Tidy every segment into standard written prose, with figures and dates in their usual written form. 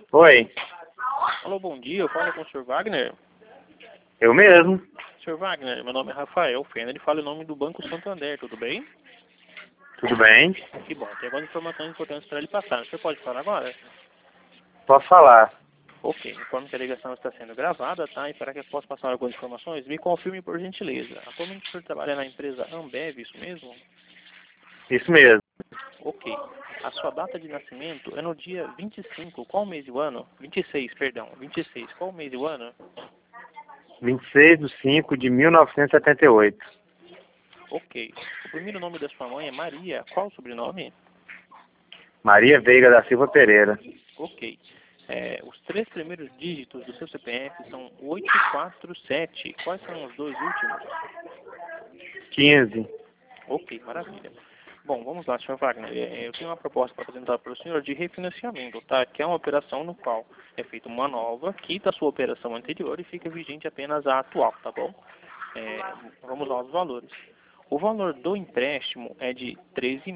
Oi, Alô, bom dia, eu falo com o Sr. Wagner. eu mesmo. Sr. Wagner, meu nome é Rafael Fena, ele fala em nome do Banco Santander, tudo bem? Tudo bem? Que bom, tem algumas informações importantes para lhe passar. O senhor pode falar agora? Posso falar? Ok, informe que a ligação está sendo gravada, tá? E para que eu possa passar algumas informações, me confirme por gentileza. Atualmente o senhor trabalha na empresa Ambev, isso mesmo? Isso mesmo. Ok. A sua data de nascimento é no dia 25, qual mês e o ano? 26, perdão, 26, qual mês e o ano? 26/5/1978. Ok. O primeiro nome da sua mãe é Maria, qual o sobrenome? Maria Veiga da Silva Pereira. Ok. Os três primeiros dígitos do seu CPF são 847. Quais são os dois últimos? 15. Ok, maravilha. Bom, vamos lá, Sr. Wagner. Eu tenho uma proposta para apresentar para o senhor de refinanciamento, tá? Que é uma operação no qual é feita uma nova, quita a sua operação anterior e fica vigente apenas a atual, tá bom? Vamos lá aos valores. O valor do empréstimo é de R$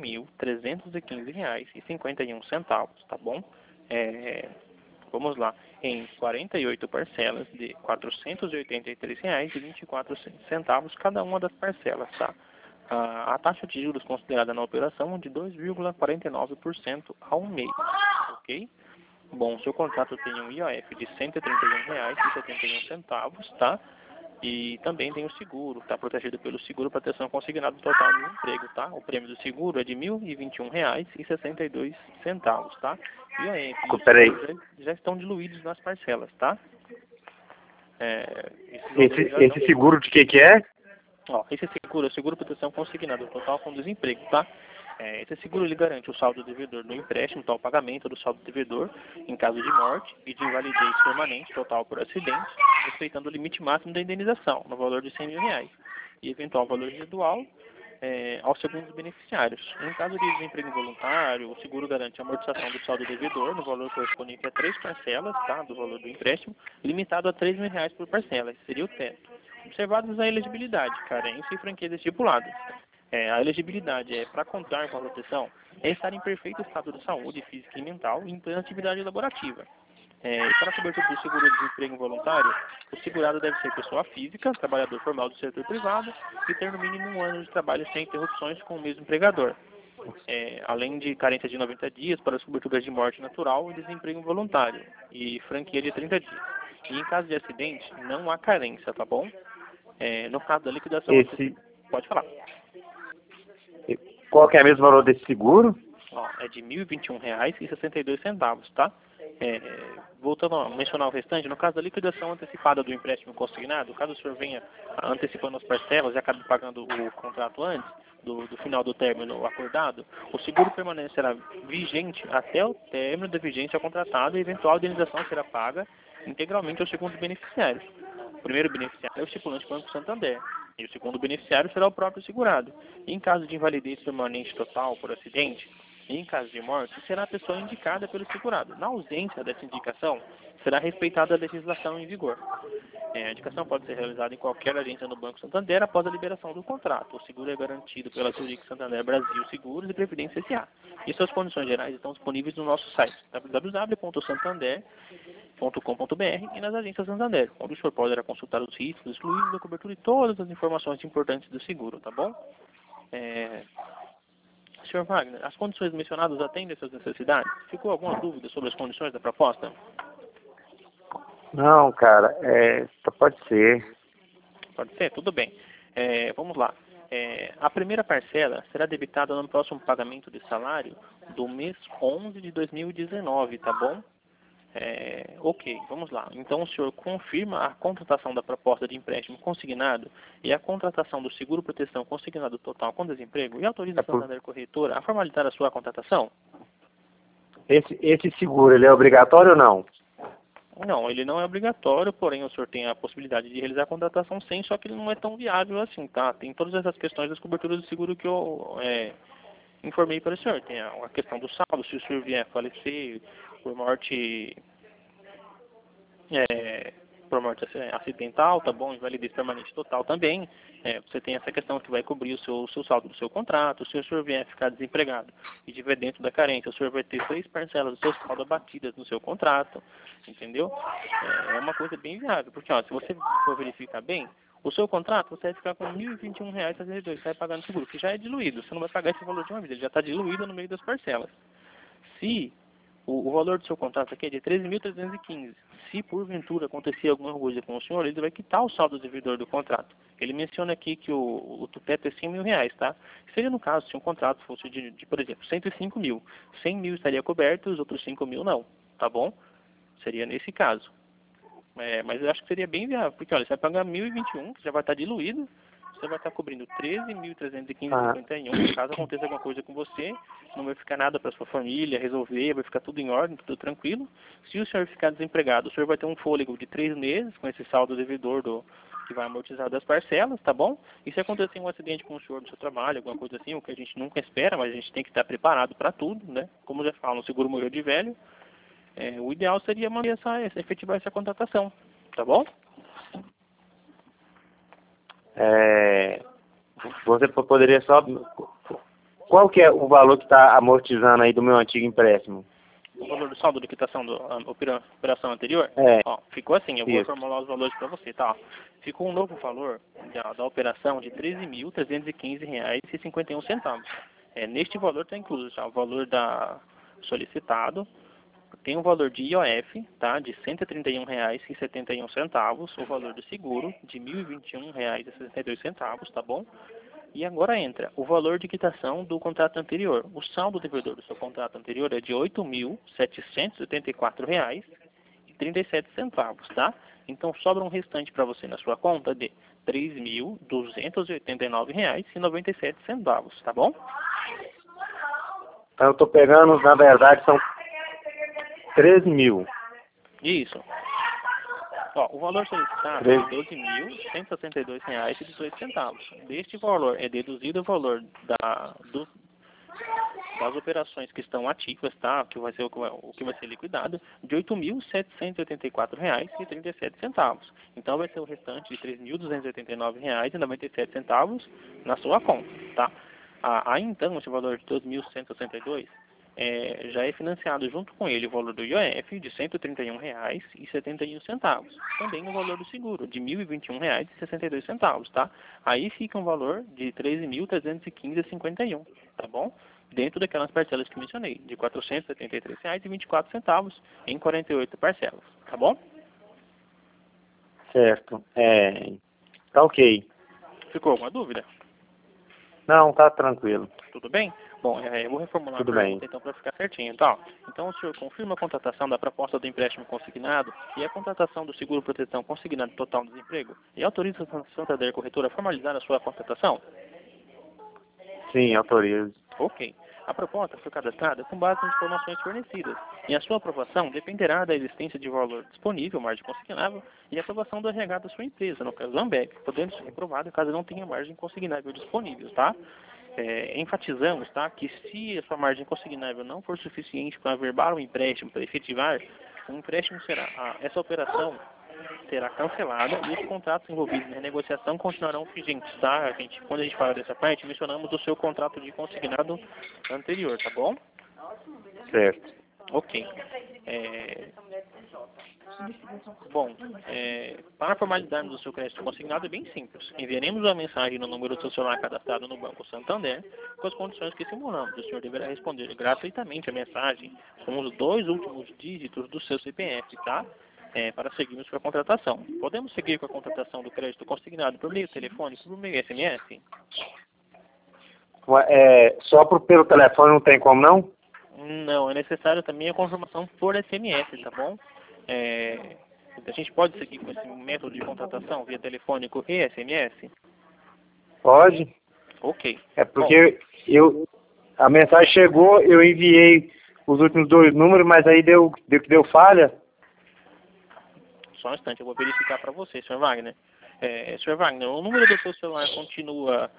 13.315,51, tá bom? É, Vamos lá, em 48 parcelas de R$ 483,24, cada uma das parcelas, tá? A taxa de juros considerada na operação é de 2,49% ao mês, ok? Bom, seu contrato tem um IOF de R$ 131,71, tá? E também tem o seguro, está protegido pelo seguro proteção consignado total do emprego, tá? O prêmio do seguro é de R$ 1.021,62, tá? E o IOF e o Peraí. seguro já estão diluídos nas parcelas, tá? Esses Esse, valores já esse seguro de que é? esse seguro é o seguro proteção consignado total com desemprego, tá? Esse seguro ele garante o saldo devedor no empréstimo, tá? O pagamento do saldo devedor em caso de morte e de invalidez permanente total por acidente, respeitando o limite máximo da indenização, no valor de R$ 100.000, e eventual valor residual aos segundos beneficiários. Em caso de desemprego involuntário, o seguro garante a amortização do saldo devedor no valor correspondente a 3 parcelas, tá? Do valor do empréstimo, limitado a R$ 3.000 por parcela, esse seria o teto. Observadas a elegibilidade, carência e franqueza estipuladas. A elegibilidade para contar com a proteção é estar em perfeito estado de saúde física e mental e em plena atividade laborativa. E para a cobertura do seguro de desemprego involuntário, o segurado deve ser pessoa física, trabalhador formal do setor privado e ter no mínimo 1 ano de trabalho sem interrupções com o mesmo empregador. Além de carência de 90 dias para as coberturas de morte natural e desemprego involuntário e franquia de 30 dias. E em caso de acidente, não há carência, tá bom? No caso da liquidação... Pode falar. Qual que é o mesmo valor desse seguro? É de R$ 1.021,62, tá? Voltando a mencionar o restante, no caso da liquidação antecipada do empréstimo consignado, caso o senhor venha antecipando as parcelas e acabe pagando o contrato antes do final do término acordado, o seguro permanecerá vigente até o término da vigência contratada e eventual indenização será paga integralmente aos segundos beneficiários. O primeiro beneficiário é o estipulante Banco Santander, e o segundo beneficiário será o próprio segurado. E em caso de invalidez permanente total por acidente, e em caso de morte, será a pessoa indicada pelo segurado. Na ausência dessa indicação, será respeitada a legislação em vigor. A indicação pode ser realizada em qualquer agência no Banco Santander após a liberação do contrato. O seguro é garantido pela Zurich Santander Brasil Seguros e Previdência S.A. E suas condições gerais estão disponíveis no nosso site www.santander.com.br e nas agências Santander, onde o senhor poderá consultar os riscos excluídos da cobertura e todas as informações importantes do seguro, tá bom? Sr. Wagner, as condições mencionadas atendem às suas necessidades? Ficou alguma dúvida sobre as condições da proposta? Não, cara, só pode ser. Pode ser? Tudo bem. Vamos lá. A primeira parcela será debitada no próximo pagamento de salário do mês 11 de 2019, tá bom? Ok, vamos lá. Então o senhor confirma a contratação da proposta de empréstimo consignado e a contratação do seguro proteção consignado total com desemprego e autoriza a Santander Corretora a formalizar a sua contratação? Esse seguro, ele é obrigatório ou não? Não, ele não é obrigatório, porém o senhor tem a possibilidade de realizar a contratação sem, só que ele não é tão viável assim, tá? Tem todas essas questões das coberturas do seguro que eu informei para o senhor. Tem a questão do saldo, se o senhor vier a falecer por morte por morte acidental, tá bom? Invalidez permanente total também. Você tem essa questão que vai cobrir o seu saldo do seu contrato. Se o senhor vier ficar desempregado e estiver dentro da carência, o senhor vai ter 3 parcelas do seu saldo abatidas no seu contrato, entendeu? É uma coisa bem viável, porque ó, se você for verificar bem, o seu contrato, você vai ficar com R$ 1.021,62, você vai pagar no seguro, que já é diluído. Você não vai pagar esse valor de uma vez, ele já está diluído no meio das parcelas. Se o valor do seu contrato aqui é de 13.315, se porventura acontecer alguma coisa com o senhor, ele vai quitar o saldo devedor do contrato. Ele menciona aqui que o teto é R$ 100.000, tá? Seria no caso, se um contrato fosse de por exemplo, 105 mil. 100 mil estaria coberto, os outros 5 mil não, tá bom? Seria nesse caso. Mas eu acho que seria bem viável, porque olha, você vai pagar 1.021, que já vai estar diluído, você vai estar cobrindo 13.315,51, caso aconteça alguma coisa com você, não vai ficar nada para sua família resolver, vai ficar tudo em ordem, tudo tranquilo. Se o senhor ficar desempregado, o senhor vai ter um fôlego de 3 meses com esse saldo devedor que vai amortizar das parcelas, tá bom? E se acontecer um acidente com o senhor no seu trabalho, alguma coisa assim, o que a gente nunca espera, mas a gente tem que estar preparado para tudo, né? Como já falam, o seguro morreu de velho. O ideal seria manter efetivar essa contratação, tá bom? Você poderia só... Qual que é o valor que está amortizando aí do meu antigo empréstimo? O valor do saldo de quitação da operação anterior? Ó, ficou assim, eu vou formular os valores para você, tá? Ficou um novo valor da operação de R$ 13.315,51. Neste valor está incluso já o valor solicitado. Tem o valor de IOF, tá, de R$ 131,71, o valor do seguro de R$ 1.021,62, tá bom? E agora entra o valor de quitação do contrato anterior. O saldo devedor do seu contrato anterior é de R$ 8.784,37, tá? Então sobra um restante para você na sua conta de R$ 3.289,97, tá bom? Então eu estou pegando, na verdade, são 13 mil. Isso. Ó, o valor solicitado é de R$ 12.162,18. Deste valor é deduzido o valor das operações que estão ativas, tá? Que vai ser o que vai ser liquidado, de R$ 8.784,37. Então vai ser o restante de R$ 3.289,97 na sua conta, tá? Aí então esse valor de 12.162 já é financiado junto com ele o valor do IOF de R$ 131,71. Também o valor do seguro de R$ 1.021,62, tá? Aí fica um valor de R$ 13.315,51, tá bom? Dentro daquelas parcelas que mencionei, de R$ 473,24 em 48 parcelas, tá bom? Certo. Tá ok. Ficou alguma dúvida? Não, tá tranquilo. Tudo bem? Bom, eu vou reformular Tudo a pergunta bem. então para ficar certinho, tá? Então o senhor confirma a contratação da proposta do empréstimo consignado e a contratação do seguro proteção consignado total do desemprego e autoriza a Santander Corretora a formalizar a sua contratação? Sim, autorizo. Ok. A proposta foi cadastrada com base nas informações fornecidas e a sua aprovação dependerá da existência de valor disponível, margem consignável, e a aprovação do RH da sua empresa, no caso da Ambev, podendo ser reprovada caso não tenha margem consignável disponível, tá? Enfatizamos, tá, que se a sua margem consignável não for suficiente para averbar o empréstimo, para efetivar, o empréstimo essa operação será cancelada e os contratos envolvidos na negociação continuarão vigentes, tá? Quando a gente fala dessa parte, mencionamos o seu contrato de consignado anterior, tá bom? Certo. Ok. Bom, para formalizarmos o seu crédito consignado é bem simples. Enviaremos uma mensagem no número do seu celular cadastrado no Banco Santander com as condições que simulamos. O senhor deverá responder gratuitamente a mensagem com os 2 últimos dígitos do seu CPF, tá? Para seguirmos com a contratação. Podemos seguir com a contratação do crédito consignado por meio telefônico, por meio SMS? Só pelo telefone não tem como, não? Não, é necessário também a confirmação por SMS, tá bom? A gente pode seguir com esse método de contratação via telefônico e SMS? Pode. Ok. É porque a mensagem chegou, eu enviei os últimos 2 números, mas aí deu falha. Só um instante, eu vou verificar para você, Sr. Wagner. Sr. Wagner, o número do seu celular continua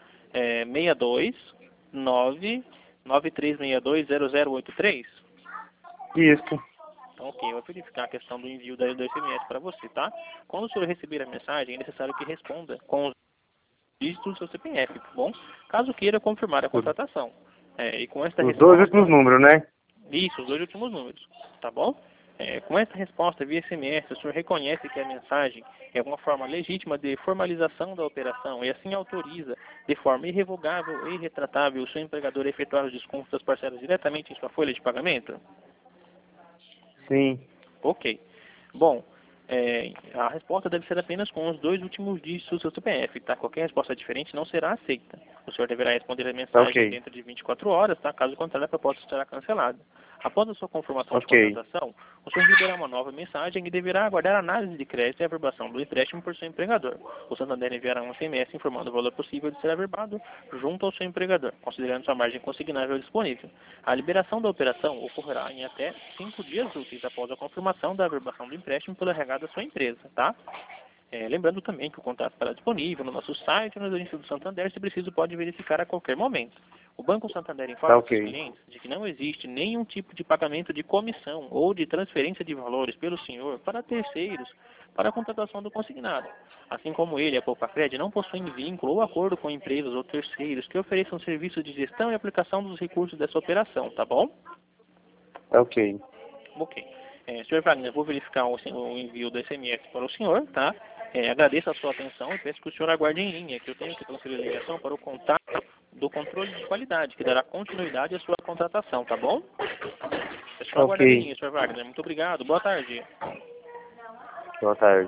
629-9362-0083? Isso. Então, ok, eu vai verificar a questão do envio do SMS para você, tá? Quando o senhor receber a mensagem, é necessário que responda com os dígitos do seu CPF, tá bom? Caso queira confirmar a contratação. E com esta Os dois resposta... últimos números, né? Isso, os dois últimos números, tá bom? Com essa resposta via SMS, o senhor reconhece que a mensagem é uma forma legítima de formalização da operação e assim autoriza de forma irrevogável e irretratável o seu empregador a efetuar os descontos das parcelas diretamente em sua folha de pagamento? Sim. Ok. Bom, a resposta deve ser apenas com os dois últimos dígitos do seu CPF, tá? Qualquer resposta diferente não será aceita. O senhor deverá responder a mensagem dentro de 24 horas, tá? Caso contrário, a proposta será cancelada. Após a sua confirmação de contratação, o senhor receberá uma nova mensagem e deverá aguardar a análise de crédito e averbação do empréstimo por seu empregador. O Santander enviará um SMS informando o valor possível de ser averbado junto ao seu empregador, considerando sua margem consignável disponível. A liberação da operação ocorrerá em até 5 dias úteis após a confirmação da averbação do empréstimo pelo RH da sua empresa, tá? Lembrando também que o contrato estará disponível no nosso site ou no Instituto do Santander, se preciso pode verificar a qualquer momento. O Banco Santander informa aos seus clientes de que não existe nenhum tipo de pagamento de comissão ou de transferência de valores pelo senhor para terceiros para a contratação do consignado. Assim como ele, a Poucafred, não possuem vínculo ou acordo com empresas ou terceiros que ofereçam serviços de gestão e aplicação dos recursos dessa operação, tá bom? Ok. Ok. Sr. Wagner, eu vou verificar o envio do SMS para o senhor, tá? Agradeço a sua atenção e peço que o senhor aguarde em linha, que eu tenho que transferir a ligação para o contato do controle de qualidade, que dará continuidade à sua contratação, tá bom? É só aguardar em linha, Sr. Wagner. Muito obrigado. Boa tarde. Boa tarde.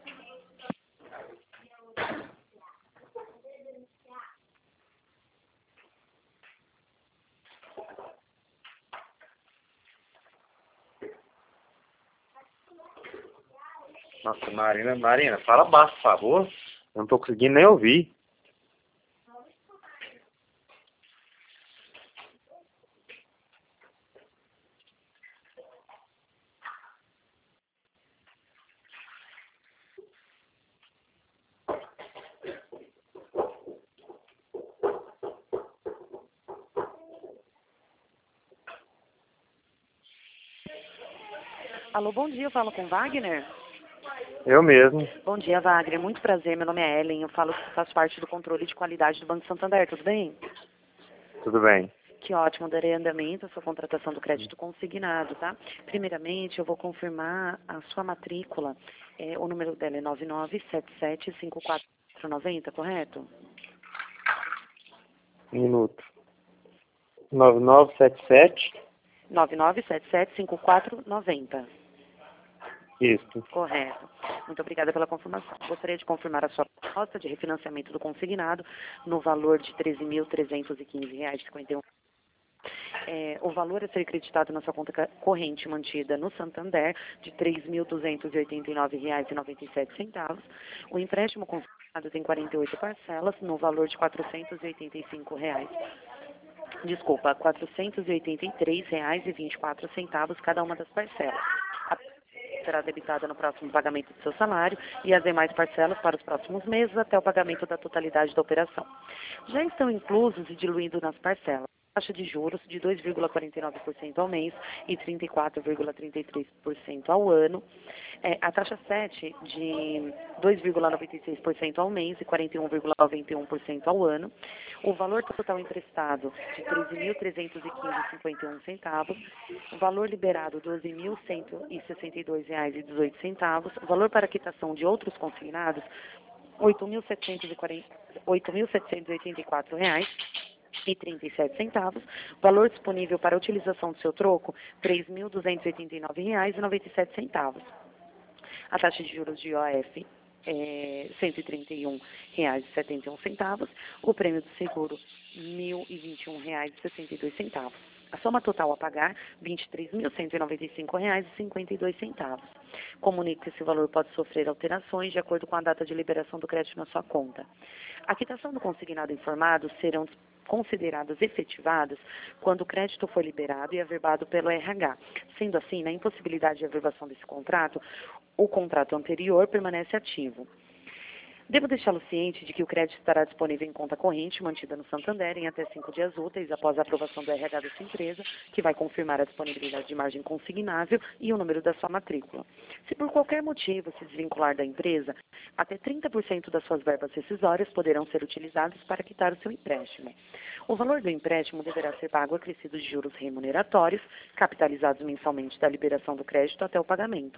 Nossa, Marina, fala baixo, por favor. Eu não tô conseguindo nem ouvir. Alô, bom dia, eu falo com Wagner. Eu mesmo. Bom dia, Wagner. Muito prazer, meu nome é Ellen. Eu faço parte do controle de qualidade do Banco Santander, tudo bem? Tudo bem. Que ótimo, darei andamento à sua contratação do crédito consignado, tá? Primeiramente, eu vou confirmar a sua matrícula. O número dela é 99775490, correto? Minuto. 9977. 99775490. Isso. Correto. Muito obrigada pela confirmação. Gostaria de confirmar a sua proposta de refinanciamento do consignado no valor de R$ 13.315,51. O valor a ser creditado na sua conta corrente mantida no Santander de R$ 3.289,97. O empréstimo consignado tem 48 parcelas no valor de R$ 485. Desculpa, R$ 483,24 cada uma das parcelas. A será debitada no próximo pagamento do seu salário e as demais parcelas para os próximos meses até o pagamento da totalidade da operação. Já estão inclusos e diluídos nas parcelas taxa de juros de 2,49% ao mês e 34,33% ao ano, a taxa 7 de 2,96% ao mês e 41,91% ao ano, o valor total emprestado de R$ 13.315,51, o valor liberado R$ 12.162,18, o valor para quitação de outros consignados R$ 8.784,37, valor disponível para utilização do seu troco, R$ 3.289,97. A taxa de juros de IOF é R$ 131,71. O prêmio do seguro, R$ 1.021,62. A soma total a pagar, R$ 23.195,52. Comunique que esse valor pode sofrer alterações de acordo com a data de liberação do crédito na sua conta. A quitação do consignado informado serão consideradas efetivadas quando o crédito for liberado e averbado pelo RH. Sendo assim, na impossibilidade de averbação desse contrato, o contrato anterior permanece ativo. Devo deixá-lo ciente de que o crédito estará disponível em conta corrente mantida no Santander em até 5 dias úteis após a aprovação do RH da sua empresa, que vai confirmar a disponibilidade de margem consignável e o número da sua matrícula. Se por qualquer motivo se desvincular da empresa, até 30% das suas verbas rescisórias poderão ser utilizadas para quitar o seu empréstimo. O valor do empréstimo deverá ser pago acrescido de juros remuneratórios, capitalizados mensalmente da liberação do crédito até o pagamento.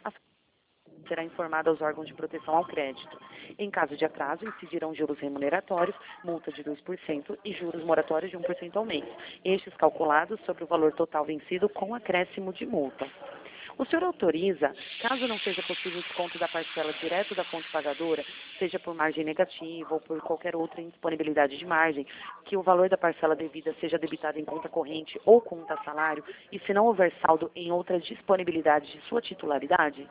Será informada aos órgãos de proteção ao crédito. Em caso de atraso, incidirão juros remuneratórios, multa de 2% e juros moratórios de 1% ao mês, estes calculados sobre o valor total vencido com acréscimo de multa. O senhor autoriza, caso não seja possível o desconto da parcela direto da fonte pagadora, seja por margem negativa ou por qualquer outra indisponibilidade de margem, que o valor da parcela devida seja debitado em conta corrente ou conta salário, e se não houver saldo em outra disponibilidade de sua titularidade?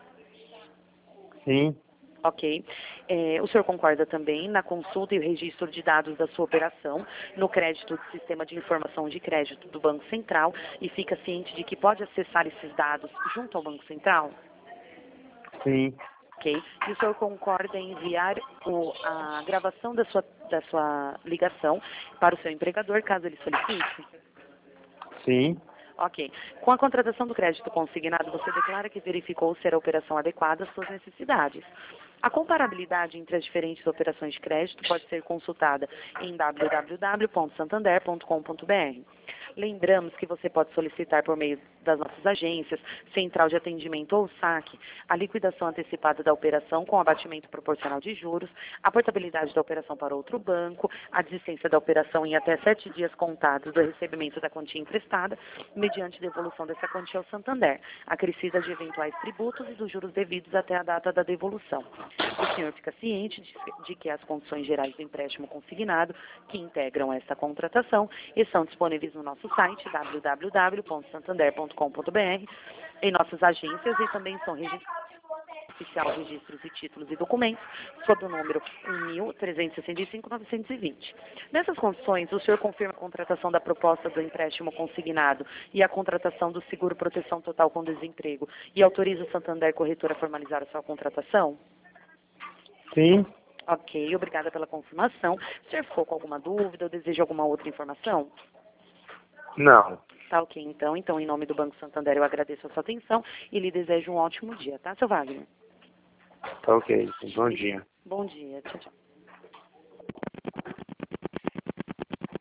Sim. Ok. O senhor concorda também na consulta e o registro de dados da sua operação no crédito do Sistema de Informação de Crédito do Banco Central e fica ciente de que pode acessar esses dados junto ao Banco Central? Sim. Ok. E o senhor concorda em enviar a gravação da sua ligação para o seu empregador, caso ele solicite? Sim. Ok. Com a contratação do crédito consignado, você declara que verificou ser a operação adequada às suas necessidades. A comparabilidade entre as diferentes operações de crédito pode ser consultada em www.santander.com.br. Lembramos que você pode solicitar por meio das nossas agências, central de atendimento ou saque, a liquidação antecipada da operação com abatimento proporcional de juros, a portabilidade da operação para outro banco, a desistência da operação em até 7 dias contados do recebimento da quantia emprestada, mediante devolução dessa quantia ao Santander, acrescida de eventuais tributos e dos juros devidos até a data da devolução. O senhor fica ciente de que as condições gerais do empréstimo consignado, que integram esta contratação, estão disponíveis no nosso site www.santander.com.br, em nossas agências, e também são registrados oficial registros e títulos e documentos sob o número 1.365.920. Nessas condições, o senhor confirma a contratação da proposta do empréstimo consignado e a contratação do seguro proteção total com desemprego e autoriza o Santander Corretora a formalizar a sua contratação? Sim. Ok, obrigada pela confirmação. O senhor ficou com alguma dúvida ou deseja alguma outra informação? Não. Tá ok, então. Então, em nome do Banco Santander, eu agradeço a sua atenção e lhe desejo um ótimo dia, tá, seu Wagner? Tá ok. Bom dia. Bom dia. Tchau, tchau.